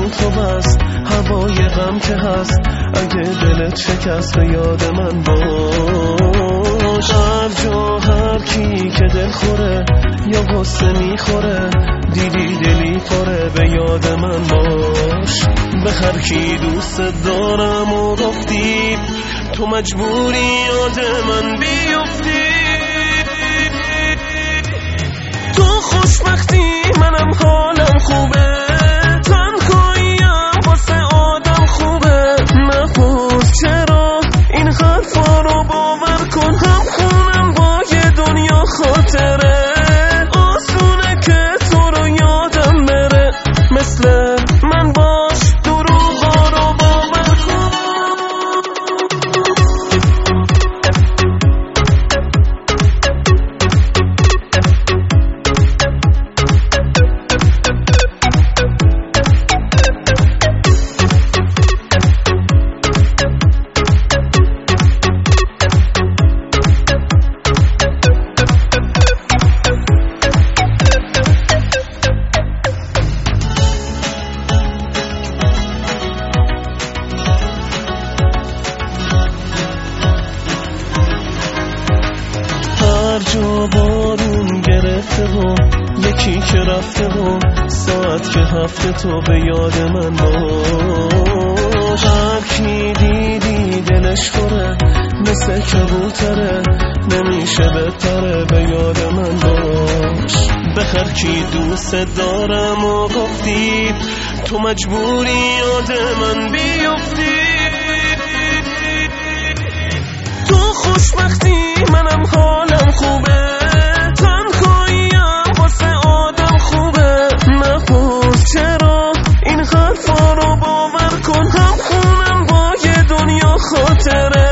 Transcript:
همون تو بست، هوای غم که هست، اگه دلت شکست به یاد من باش. هر جا هر کی که دل خوره یا غصه میخوره، دیدی دلی پره به یاد من باش. به هر کی دوست دارم و گفتی، تو مجبوری یاد من بیفتی. تو خوشبختی منم حالم خوبه، تنهاییم واسه آدم خوبه. نپرس چرا این حرفا رو باور کن، هم خونم با یه دنیا خاطره. آسونه که تو رو یادم بره، مثل من باش دروغا رو باور کن. هر جا بارون گرفته و یکی که رفته و ساعت که هفته، تو به یاد من باش. هر کی دیدی دلش خوره، مثل کبوتره، نمیشه بپره به یاد من باش. به هر کی دوست دارم و گفتی، تو مجبوری یاد من بیفتی. تو خوشبختی منم حالم خوبه، تنهاییم واسه آدم خوبه. نپرس چرا این حرفا رو باور کن، هم خونم با یه دنیا خاطره.